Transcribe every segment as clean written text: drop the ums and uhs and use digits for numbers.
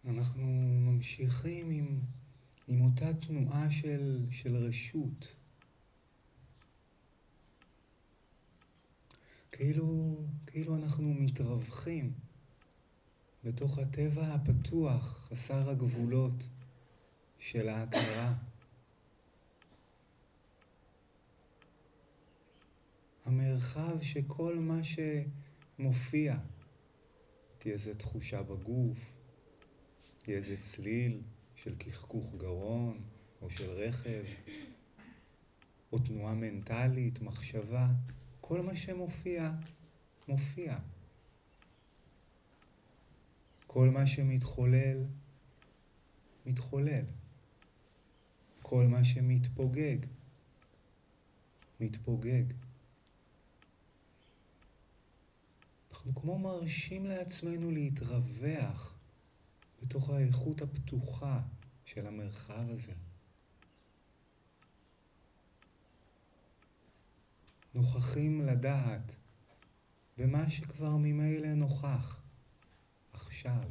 אנחנו ממשיכים עם אותה תנועה של רשות. כאילו אנחנו מתרווחים בתוך הטבע הפתוח, חסר הגבולות של ההכרה. המרחב שכל מה שמופיע, תהיה איזו תחושה בגוף, תהיה איזה צליל של קחקוך גרון או של רכב, או תנועה מנטלית, מחשבה, כל מה שמופיע, מופיע. כל מה שמתחולל, מתחולל. כל מה שמתפוגג, מתפוגג. אנחנו כמו מרשים לעצמנו להתרווח בתוך האיכות הפתוחה של המרחב הזה. נוכחים לדעת במה שכבר ממילא נוכח עכשיו.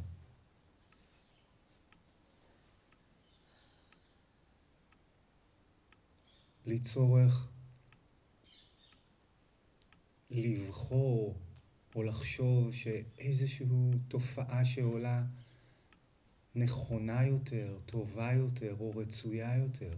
בלי צורך לבחור או לחשוב שאיזושהי תופעה שעולה נכונה יותר, טובה יותר או רצויה יותר.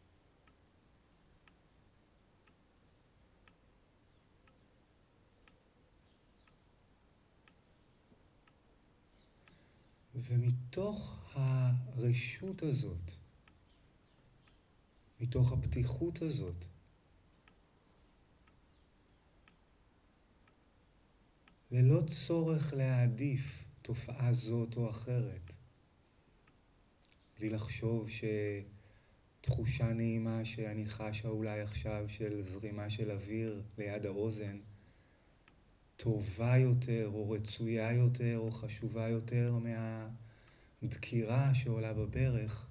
ומתוך הרשות הזאת, מתוך הפתיחות הזאת, ללא צורך להעדיף תופעה זאת או אחרת, בלי לחשוב שתחושה נעימה שאני חשה אולי עכשיו של זרימה של אוויר ליד האוזן, טובה יותר או רצויה יותר או חשובה יותר מהדקירה שעולה בברך.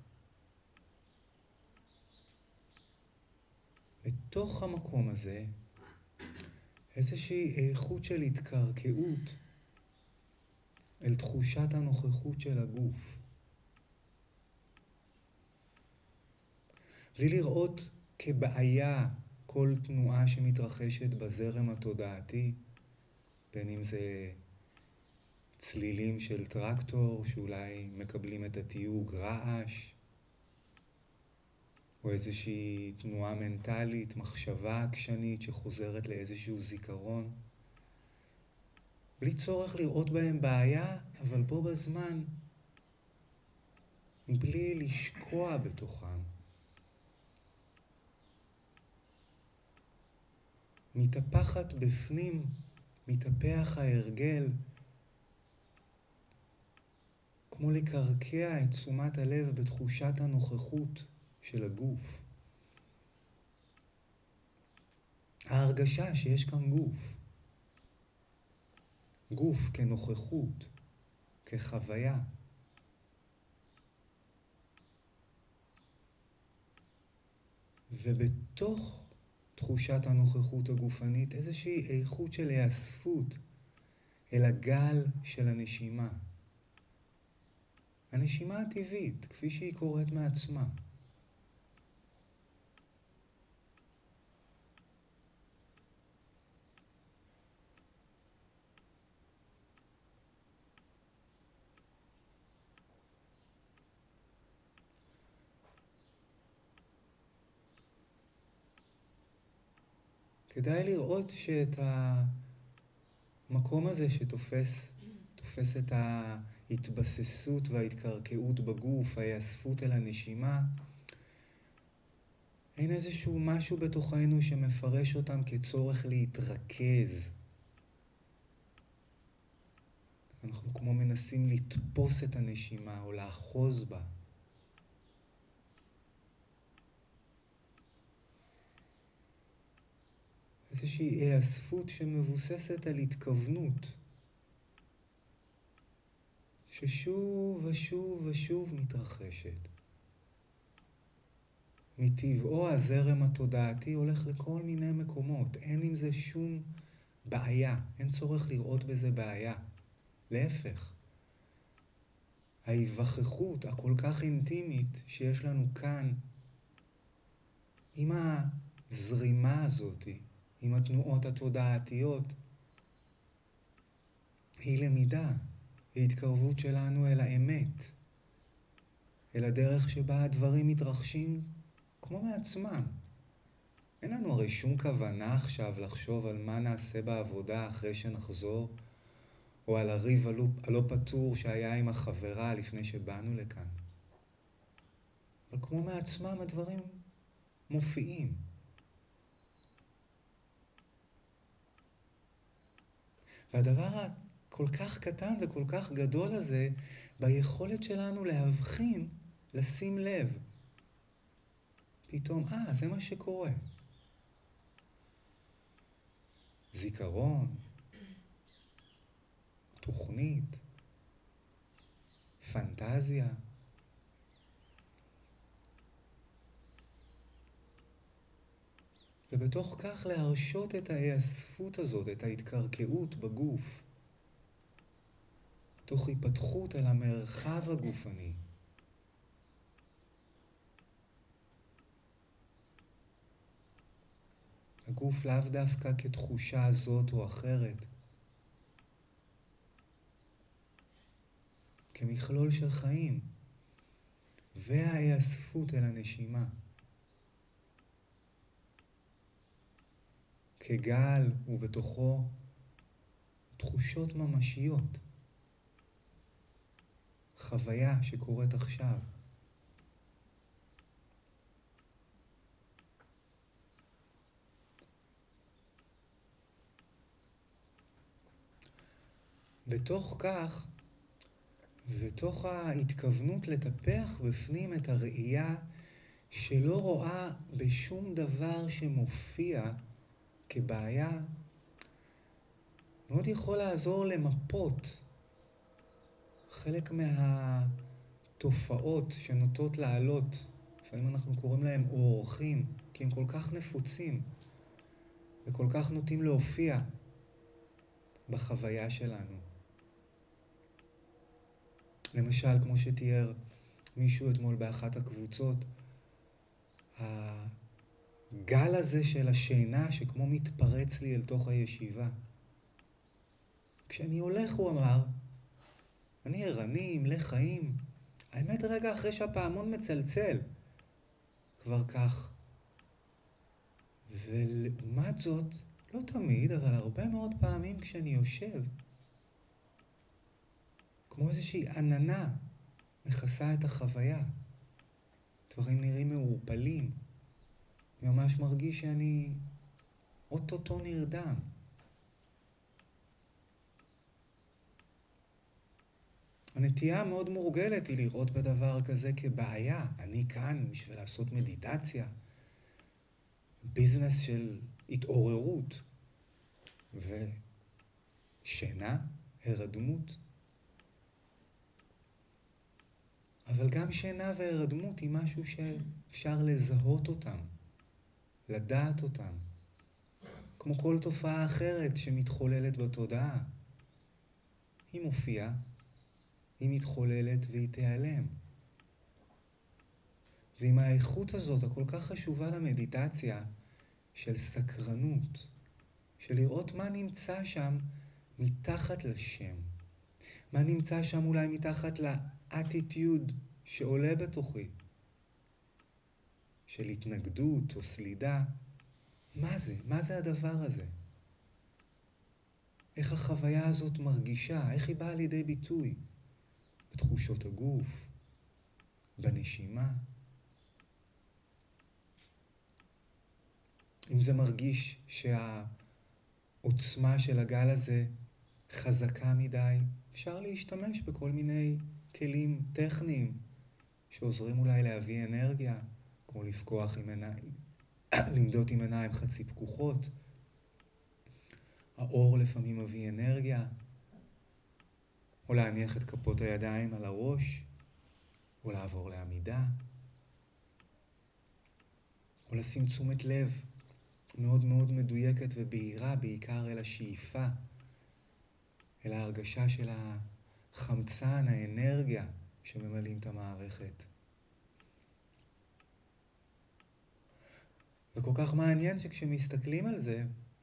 בתוך המקום הזה, איזושהי איכות של התקרקעות אל תחושת הנוכחות של הגוף. בלי לראות כבעיה כל תנועה שמתרחשת בזרם התודעתי, בין אם זה צלילים של טרקטור שאולי מקבלים את התיוג רעש, או איזושהי תנועה מנטלית, מחשבה עקשנית שחוזרת לאיזשהו זיכרון. בלי צורך לראות בהם בעיה, אבל בו בזמן, מבלי לשקוע בתוכם. מתהפכת בפנים, מתהפך ההרגל, כמו לקרקע את תשומת הלב בתחושת הנוכחות של הגוף. ההרגשה שיש כאן גוף. גוף כנוכחות, כחוויה. ובתוך תחושת הנוכחות הגופנית איזושהי איכות של היאספות אל הגל של הנשימה. הנשימה הטבעית, כפי שהיא קורית מעצמה. כדאי לראות שאת המקום הזה שתופס את ההתבססות וההתקרקעות בגוף, ההיאספות אל הנשימה, אין איזשהו משהו בתוכנו שמפרש אותם כצורך להתרכז. אנחנו כמו מנסים לתפוס את הנשימה או לאחוז בה. איזושהי היאספות שמבוססת על התכוונות, ששוב ושוב ושוב מתרחשת. מטבעו הזרם התודעתי הולך לכל מיני מקומות, אין עם זה שום בעיה, אין צורך לראות בזה בעיה. להפך, ההיווכחות הכל כך אינטימית שיש לנו כאן, עם הזרימה הזאת, עם התנועות התודעתיות, היא למידה, היא התקרבות שלנו אל האמת, אל הדרך שבה הדברים מתרחשים כמו מעצמם. אין לנו הרי שום כוונה עכשיו לחשוב על מה נעשה בעבודה אחרי שנחזור, או על הריב הלא פתור שהיה עם החברה לפני שבאנו לכאן. אבל כמו מעצמם הדברים מופיעים. והדבר הכל כך קטן וכל כך גדול הזה, ביכולת שלנו להבחין, לשים לב. פתאום, זה מה שקורה. זיכרון, תוכנית, פנטזיה. ובתוך כך להרשות את ההיאספות הזאת, את ההתקרקעות בגוף, תוך היפתחות אל המרחב הגופני. הגוף לאו דווקא כתחושה זאת או אחרת, כמכלול של חיים, וההיאספות אל הנשימה. כגל ובתוכו תחושות ממשיות. חוויה שקורית עכשיו. בתוך כך, ותוך ההתכוונות לטפח בפנים את הראייה שלא רואה בשום דבר שמופיע כבעיה, מאוד יכול לעזור למפות חלק מהתופעות שנוטות לעלות. לפעמים אנחנו קוראים להם אורחים, כי הם כל כך נפוצים וכל כך נוטים להופיע בחוויה שלנו. למשל, כמו שתיאר מישהו אתמול באחת הקבוצות, הגל הזה של השינה שכמו מתפרץ לי אל תוך הישיבה. כשאני הולך, הוא אמר, אני ערני, מלא חיים. האמת, רגע אחרי שהפעמון מצלצל, כבר כך. ולעומת זאת, לא תמיד, אבל הרבה מאוד פעמים כשאני יושב, כמו איזושהי עננה מכסה את החוויה. דברים נראים מעורפלים. אני ממש מרגיש שאני אוטוטו נרדם. הנטייה המאוד מורגלת היא לראות בדבר כזה כבעיה. אני כאן בשביל לעשות מדיטציה. ביזנס של התעוררות. ושינה, הרדמות. אבל גם שינה והרדמות היא משהו שאפשר לזהות אותם, לדעת אותם. כמו כל תופעה אחרת שמתחוללת בתודעה. היא מופיעה, היא מתחוללת והיא תיעלם. ועם האיכות הזאת, הכל כך חשובה למדיטציה, של סקרנות, של לראות מה נמצא שם מתחת לשם. מה נמצא שם אולי מתחת לאטיטיוד שעולה בתוכי, של התנגדות או סלידה. מה זה? מה זה הדבר הזה? איך החוויה הזאת מרגישה? איך היא באה לידי ביטוי? בתחושות הגוף, בנשימה. אם זה מרגיש שהעוצמה של הגל הזה חזקה מדי, אפשר להשתמש בכל מיני כלים טכניים שעוזרים אולי להביא אנרגיה, כמו לפקוח עם עיניים, למדוד עם עיניים חצי פקוחות. האור לפעמים מביא אנרגיה, או להניח את כפות הידיים על הראש, או לעבור לעמידה, או לשים תשומת לב מאוד מאוד מדויקת ובהירה, בעיקר אל השאיפה, אל ההרגשה של החמצן, האנרגיה שממלאים את המערכת. וכל כך מעניין שכשמסתכלים על זה,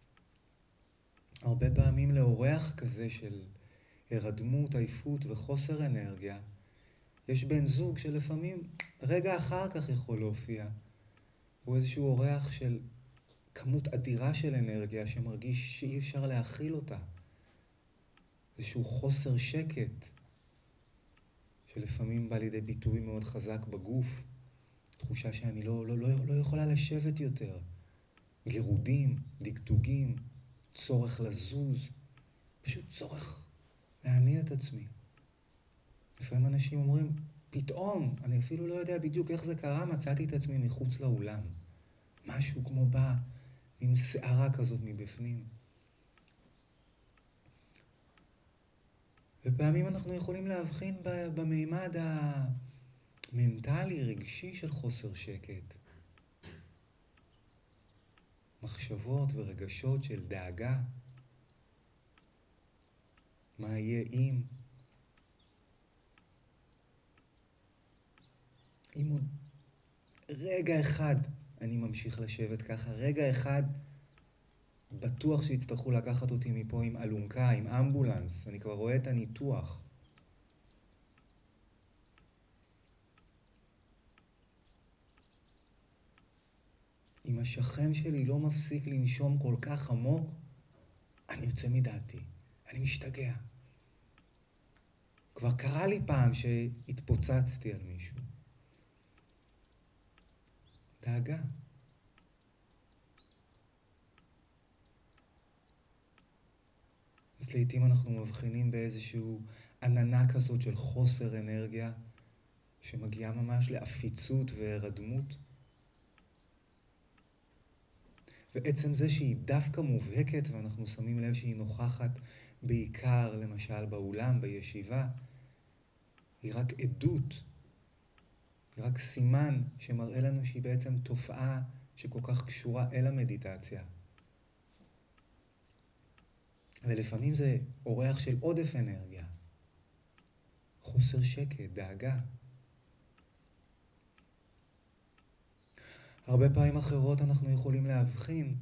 הרבה פעמים לאורח כזה של הרדמות, עייפות וחוסר אנרגיה, יש בן זוג שלפעמים רגע אחר כך יכול להופיע. הוא איזשהו אורח של כמות אדירה של אנרגיה שמרגיש שאי אפשר להכיל אותה. איזשהו חוסר שקט שלפעמים בא לידי ביטוי מאוד חזק בגוף. תחושה שאני לא יכולה לשבת יותר. גירודים, דגדוגים, צורך לזוז, פשוט צורך להניע את עצמי. לפעמים אנשים אומרים, פתאום, אני אפילו לא יודע בדיוק איך זה קרה, מצאתי את עצמי מחוץ לאולם. משהו כמו בא, מין שערה כזאת מבפנים. ופעמים אנחנו יכולים להבחין במימד המנטלי, רגשי של חוסר שקט. מחשבות ורגשות של דאגה. מה יהיה אם עוד רגע אחד אני ממשיך לשבת ככה, רגע אחד בטוח שיצטרכו לקחת אותי מפה עם אלונקה, עם אמבולנס, אני כבר רואה את הניתוח. אם השכן שלי לא מפסיק לנשום כל כך עמוק, אני יוצא מדעתי, אני משתגע. כבר קרה לי פעם שהתפוצצתי על מישהו. דאגה. אז לעתים אנחנו מבחינים באיזשהו עננה כזאת של חוסר אנרגיה, שמגיעה ממש לעפיצות והרדמות. ועצם זה שהיא דווקא מובהקת, ואנחנו שמים לב שהיא נוכחת בעיקר, למשל באולם, בישיבה, היא רק עדות, היא רק סימן שמראה לנו שהיא בעצם תופעה שכל כך קשורה אל המדיטציה. ולפעמים זה אורח של עודף אנרגיה, חוסר שקט, דאגה. הרבה פעמים אחרות אנחנו יכולים להבחין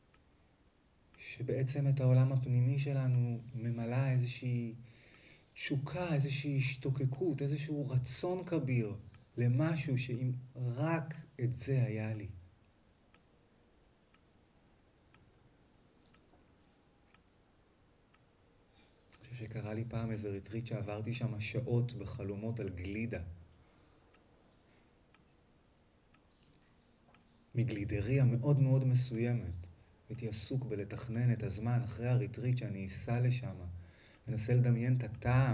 שבעצם את העולם הפנימי שלנו ממלא איזושהי תשוקה, איזושהי השתוקקות, איזשהו רצון כביר למשהו שאם רק את זה היה לי. אני חושב שקרה לי פעם איזה ריטריט שעברתי שם שעות בחלומות על גלידה. מגלידריה מאוד מאוד מסוימת. הייתי עסוק בלתכנן את הזמן אחרי הריטריט שאני אסע לשם. מנסה לדמיין את הטעם.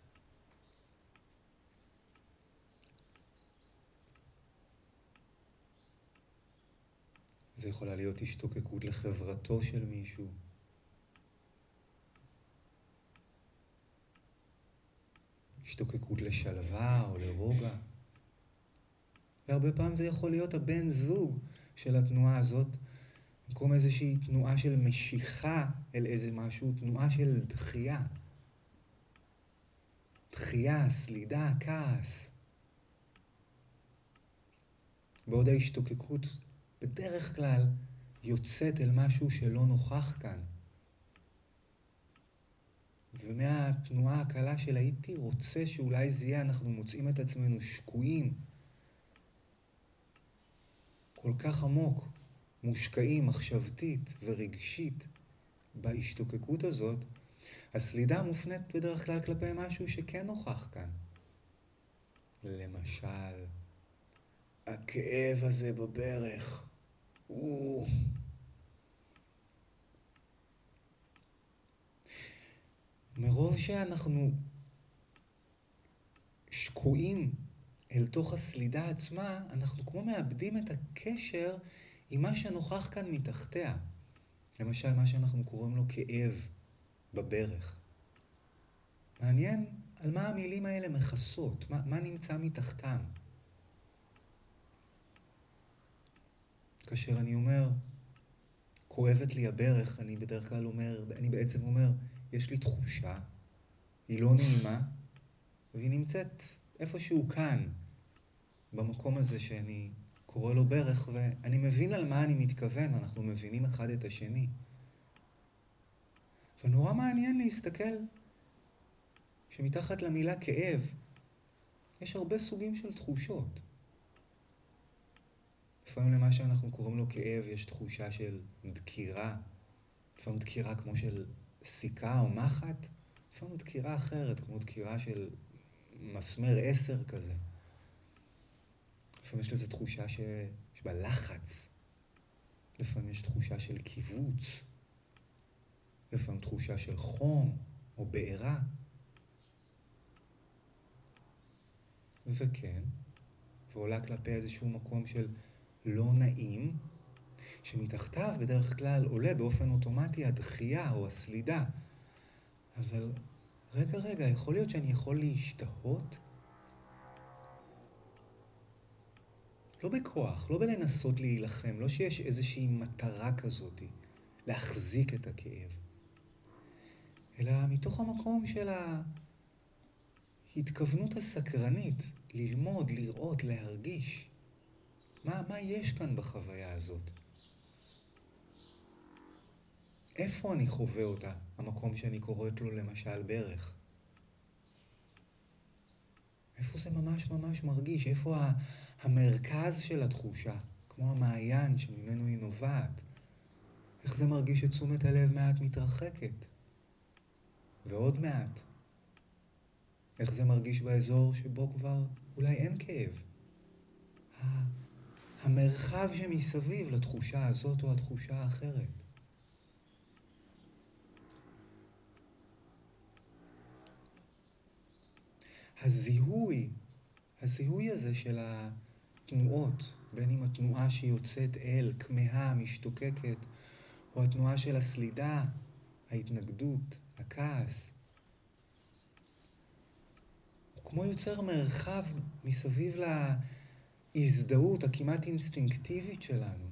זה יכולה להיות השתוקקות לחברתו של מישהו. השתוקקות לשלווה או לרוגע. והרבה פעמים זה יכול להיות הבן זוג של התנועה הזאת, במקום איזושהי תנועה של משיכה אל איזה משהו, תנועה של דחייה. דחייה, סלידה, כעס. בעוד ההשתוקקות בדרך כלל יוצאת אל משהו שלא נוכח כאן. ומהתנועה הקלה של הייתי רוצה שאולי זה יהיה, אנחנו מוצאים את עצמנו שקועים. כל כך עמוק, מושקעים מחשבתית ורגשית בהשתוקקות הזאת, הסלידה מופנית בדרך כלל כלפי משהו שכן נוכח כאן. למשל, הכאב הזה בברך. מרוב שאנחנו שקועים אל תוך הסלידה עצמה, אנחנו כמו מאבדים את הקשר עם מה שנוכח כאן מתחתיה. למשל, מה שאנחנו קוראים לו כאב בברך. מעניין על מה המילים האלה מכסות, מה נמצא מתחתם. כאשר אני אומר, כואבת לי הברך, אני בדרך כלל אומר, אני בעצם אומר, יש לי תחושה, היא לא נעימה, והיא נמצאת איפשהו כאן, במקום הזה שאני קורא לו ברך, ואני מבין על מה אני מתכוון, אנחנו מבינים אחד את השני. ונורא מעניין להסתכל שמתחת למילה כאב, יש הרבה סוגים של תחושות. לפעמים למה שאנחנו קוראים לו כאב יש תחושה של דקירה, לפעמים דקירה כמו של סיכה או מחט, לפעמים דקירה אחרת, כמו דקירה של מסמר 10 כזה. לפעמים יש לזה תחושה שיש בה לחץ, לפעמים יש תחושה של קיבוץ, לפעמים תחושה של חום או בעירה. וכן, ועולה כלפי איזשהו מקום של לא נעים, שמתחתיו בדרך כלל עולה באופן אוטומטי הדחייה או הסלידה. אבל רגע, יכול להיות שאני יכול להשתהות? לא בכוח, לא בלנסות להילחם, לא שיש איזושהי מטרה כזאת, להחזיק את הכאב, אלא מתוך המקום של ההתכוונות הסקרנית, ללמוד, לראות, להרגיש. מה יש כאן בחוויה הזאת? איפה אני חווה אותה, המקום שאני קוראת לו למשל ברך? איפה זה ממש מרגיש? איפה המרכז של התחושה, כמו המעיין שממנו היא נובעת? איך זה מרגיש שתשומת הלב מעט מתרחקת? ועוד מעט. איך זה מרגיש באזור שבו כבר אולי אין כאב? המרחב שמסביב לתחושה הזאת או התחושה האחרת. הזיהוי הזה של התנועות, בין אם התנועה שיוצאת אל, כמהה, משתוקקת, או התנועה של הסלידה, ההתנגדות, הכעס, הוא כמו יוצר מרחב מסביב להזדהות הכמעט אינסטינקטיבית שלנו.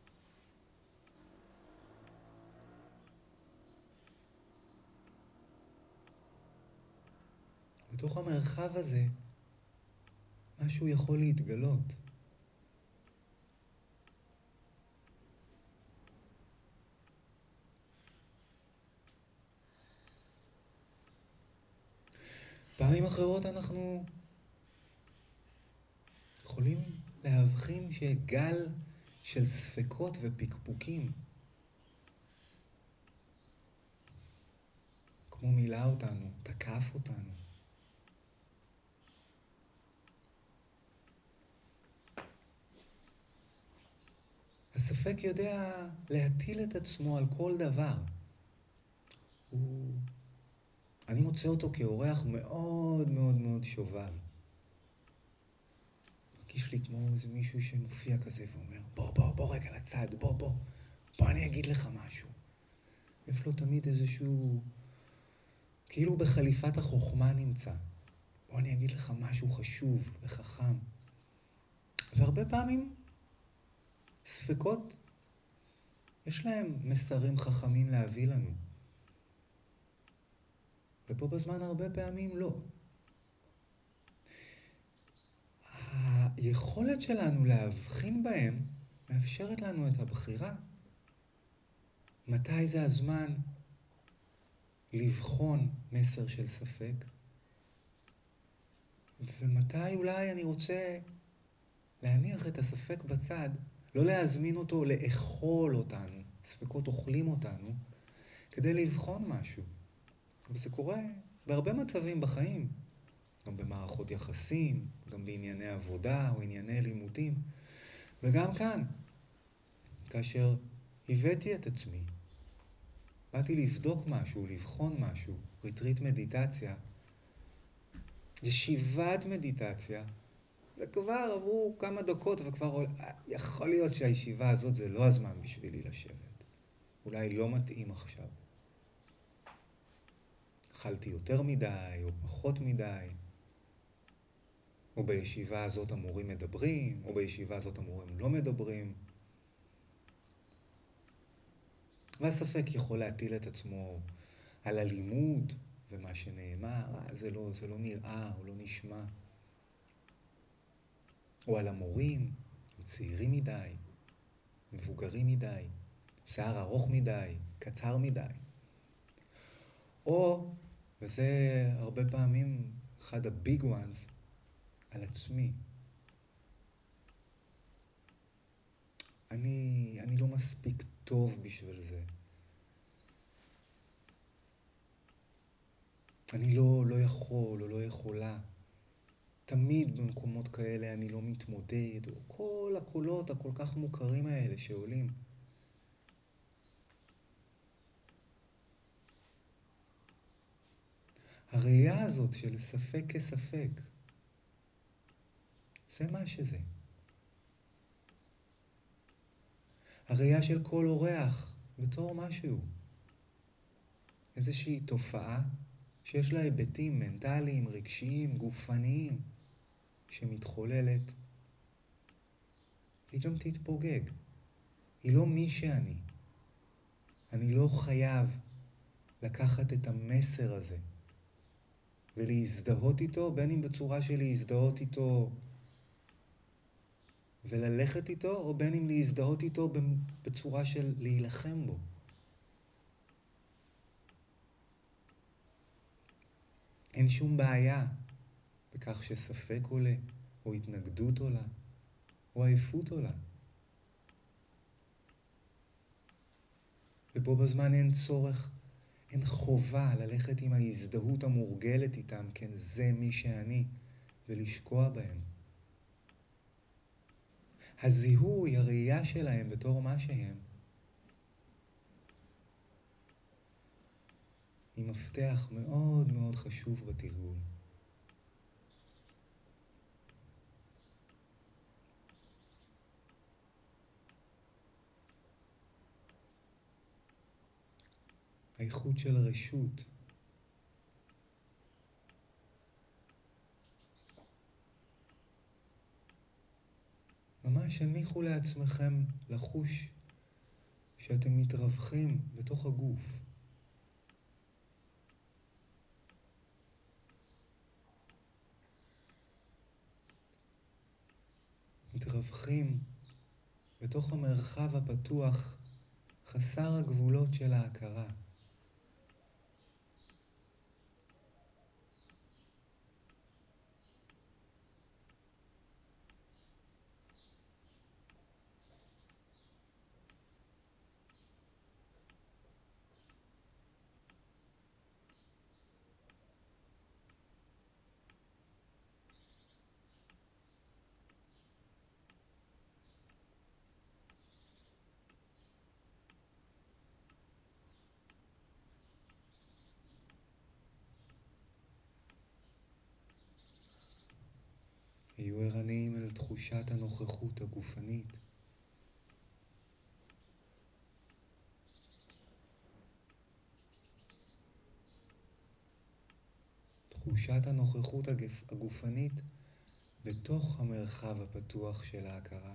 בתוך המרחב הזה משהו יכול להתגלות. פעמים אחרות אנחנו יכולים להבחין שגל של ספקות ופקפוקים כמו מילא אותנו, תקף אותנו. הספק יודע להטיל את עצמו על כל דבר. אני מוצא אותו כאורח מאוד שובב. מרגיש לי כמו איזה מישהו שמופיע כזה ואומר, בוא רגע לצד, בוא אני אגיד לך משהו. יש לו תמיד איזשהו, כאילו בחליפת החוכמה נמצא. בוא אני אגיד לך משהו חשוב וחכם. והרבה פעמים ספקות, יש להם מסרים חכמים להביא לנו. ופה בזמן הרבה פעמים לא. היכולת שלנו להבחין בהם מאפשרת לנו את הבחירה. מתי זה הזמן לבחון מסר של ספק? ומתי אולי אני רוצה להניח את הספק בצד, לא להזמין אותו לאכול אותנו, ספקות אוכלים אותנו, כדי לבחון משהו. וזה קורה בהרבה מצבים בחיים, גם במערכות יחסים, גם בענייני עבודה או ענייני לימודים. וגם כאן, כאשר הבאתי את עצמי, באתי לבדוק משהו, לבחון משהו, ריטריט מדיטציה, ישיבת מדיטציה, וכבר עברו כמה דקות וכבר יכול להיות שהישיבה הזאת זה לא הזמן בשבילי לשבת. אולי לא מתאים עכשיו. אכלתי יותר מדי או פחות מדי. או בישיבה הזאת המורים מדברים, או בישיבה הזאת המורים לא מדברים. והספק יכול להטיל את עצמו על הלימוד ומה שנאמר, זה לא נראה או לא נשמע. או על המורים, הם צעירים מדי, מבוגרים מדי, שיער ארוך מדי, קצר מדי. או, וזה הרבה פעמים אחד הביג וואנס, על עצמי. אני לא מספיק טוב בשביל זה. אני לא יכול או לא יכולה. תמיד במקומות כאלה אני לא מתמודד, או כל הקולות הכל כך מוכרים האלה שעולים. הראייה הזאת של ספק כספק, זה מה שזה. הראייה של כל אורח בתור משהו. איזושהי תופעה שיש לה היבטים מנטליים, רגשיים, גופניים, שמתחוללת. היא גם תתפוגג. היא לא מי שאני. אני לא חייב לקחת את המסר הזה ולהזדהות איתו, בין אם בצורה של להזדהות איתו וללכת איתו, או בין אם להזדהות איתו בצורה של להילחם בו. אין שום בעיה בכך שספק עולה, או התנגדות עולה, או עייפות עולה. ובו בזמן אין צורך, אין חובה ללכת עם ההזדהות המורגלת איתם, כן, זה מי שאני, ולשקוע בהם. הזיהוי, הראייה שלהם בתור מה שהם, היא מפתח מאוד מאוד חשוב בתרגול. האיכות של רשות. ממש הניחו לעצמכם לחוש שאתם מתרווחים בתוך הגוף. מתרווחים בתוך המרחב הפתוח, חסר הגבולות של ההכרה. היו ערניים אל תחושת הנוכחות הגופנית. תחושת הנוכחות הגופנית בתוך המרחב הפתוח של ההכרה.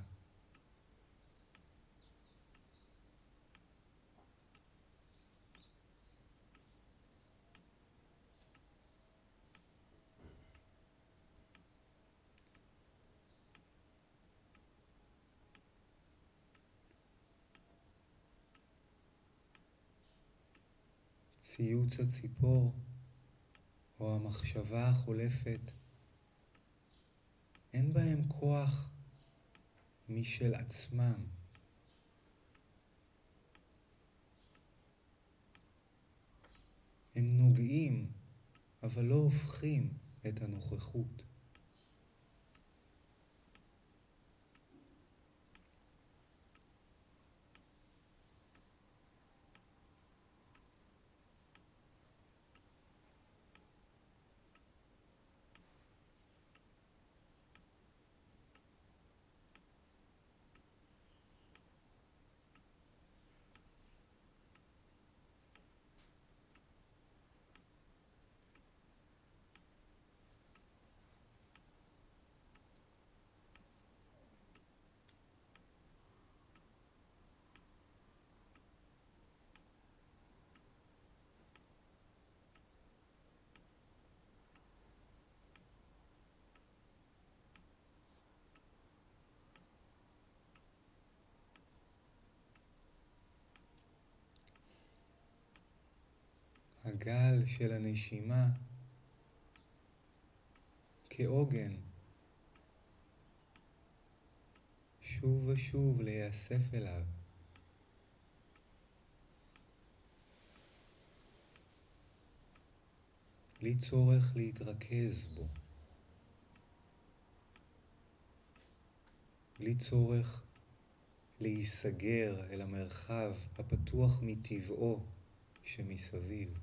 ציוץ הציפור או המחשבה החולפת, אין בהם כוח משל עצמם. הם נוגעים, אבל לא הופכים את הנוכחות. הגל של הנשימה כעוגן, שוב ושוב להיאסף אליו. בלי צורך להתרכז בו. בלי צורך להיסגר אל המרחב הפתוח מטבעו שמסביב.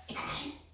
התעוררי.